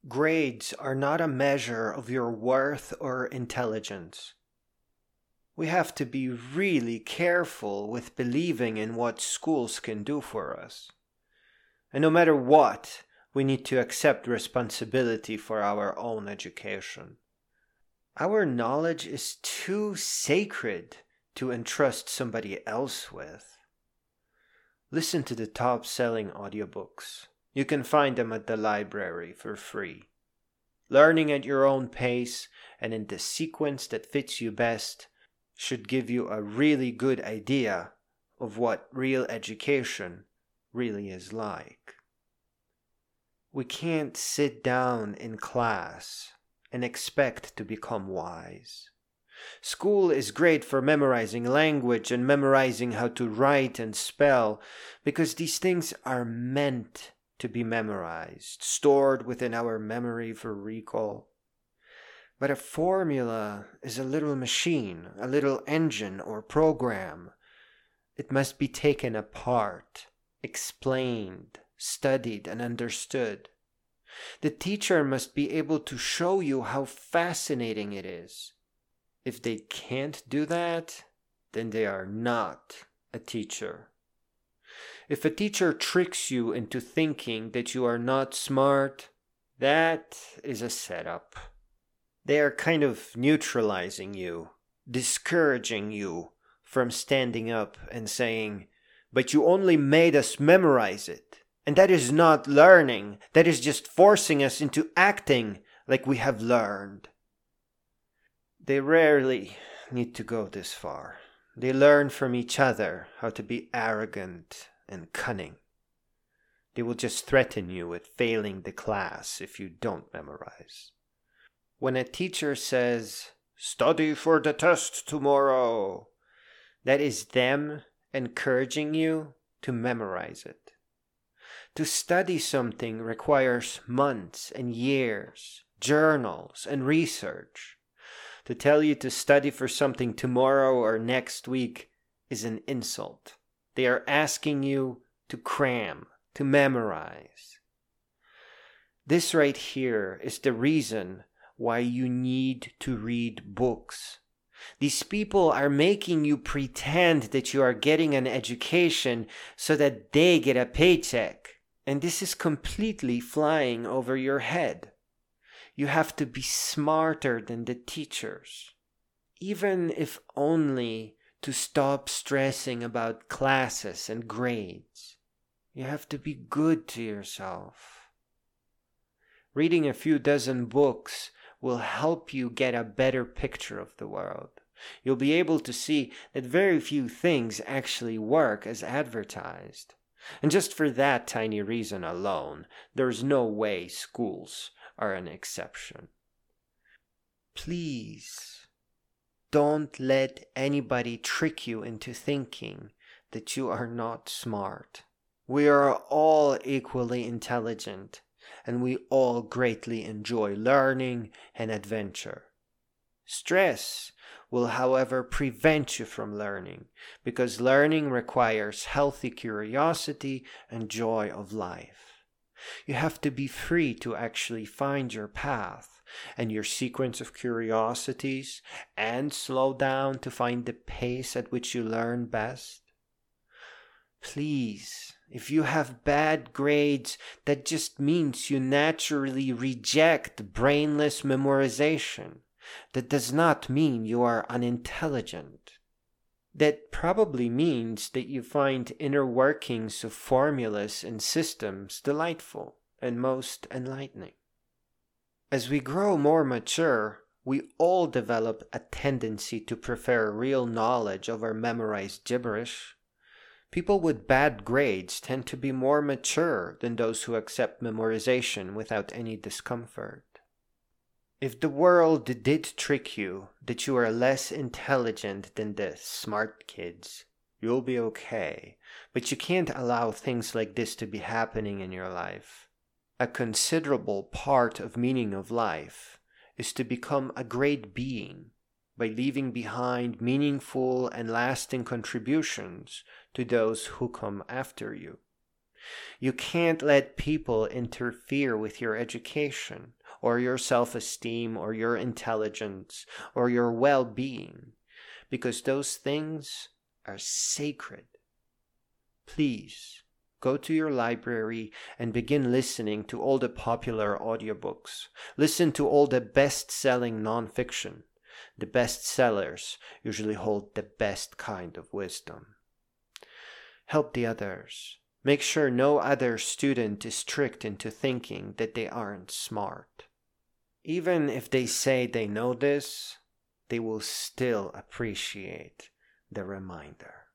Grades are not a measure of your worth or intelligence. We have to be really careful with believing in what schools can do for us. And no matter what, we need to accept responsibility for our own education. Our knowledge is too sacred to entrust somebody else with. Listen to the top-selling audiobooks. You can find them at the library for free. Learning at your own pace and in the sequence that fits you best should give you a really good idea of what real education really is like. We can't sit down in class and expect to become wise. School is great for memorizing language and memorizing how to write and spell because these things are meant to be memorized, stored within our memory for recall. But a formula is a little machine, a little engine or program. It must be taken apart, explained, studied, and understood. The teacher must be able to show you how fascinating it is. If they can't do that, then they are not a teacher. If a teacher tricks you into thinking that you are not smart, that is a setup. They are kind of neutralizing you, discouraging you from standing up and saying, "But you only made us memorize it. And that is not learning. That is just forcing us into acting like we have learned." They rarely need to go this far. They learn from each other how to be arrogant and cunning. They will just threaten you with failing the class if you don't memorize. When a teacher says, "Study for the test tomorrow," that is them encouraging you to memorize it. To study something requires months and years, journals and research. To tell you to study for something tomorrow or next week is an insult. They are asking you to cram, to memorize. This right here is the reason why you need to read books. These people are making you pretend that you are getting an education so that they get a paycheck. And this is completely flying over your head. You have to be smarter than the teachers, even if only to stop stressing about classes and grades. You have to be good to yourself. Reading a few dozen books will help you get a better picture of the world. You'll be able to see that very few things actually work as advertised. And just for that tiny reason alone, there's no way schools are an exception. Please, don't let anybody trick you into thinking that you are not smart. We are all equally intelligent, and we all greatly enjoy learning and adventure. Stress will, however, prevent you from learning, because learning requires healthy curiosity and joy of life. You have to be free to actually find your path and your sequence of curiosities and slow down to find the pace at which you learn best. Please, if you have bad grades, that just means you naturally reject brainless memorization. That does not mean you are unintelligent. That probably means that you find inner workings of formulas and systems delightful and most enlightening. As we grow more mature, we all develop a tendency to prefer real knowledge over memorized gibberish. People with bad grades tend to be more mature than those who accept memorization without any discomfort. If the world did trick you that you are less intelligent than the smart kids, you'll be okay. But you can't allow things like this to be happening in your life. A considerable part of meaning of life is to become a great being by leaving behind meaningful and lasting contributions to those who come after you. You can't let people interfere with your education, or your self-esteem, or your intelligence, or your well-being, because those things are sacred. Please, go to your library and begin listening to all the popular audiobooks. Listen to all the best-selling nonfiction. The bestsellers usually hold the best kind of wisdom. Help the others. Make sure no other student is tricked into thinking that they aren't smart. Even if they say they know this, they will still appreciate the reminder.